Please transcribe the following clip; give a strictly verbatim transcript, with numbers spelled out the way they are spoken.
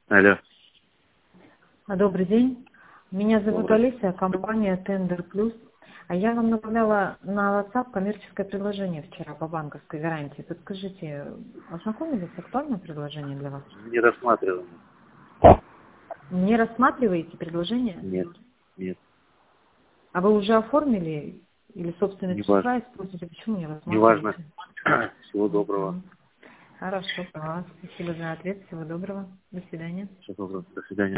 Алло. А, Добрый день. Меня зовут Добрый. Олеся, компания Tender Plus. А я вам направляла на WhatsApp коммерческое предложение вчера по банковской гарантии. Подскажите, ознакомились? Актуальное предложение для вас? Не рассматриваем. Не рассматриваете предложение? Нет. Нет. А вы уже оформили или собственные Не средства важно. используете? Почему не Не важно. рассматриваете? Всего доброго. Мгм. Хорошо, поняла. Спасибо за ответ. Всего доброго. До свидания. Всего доброго. До свидания.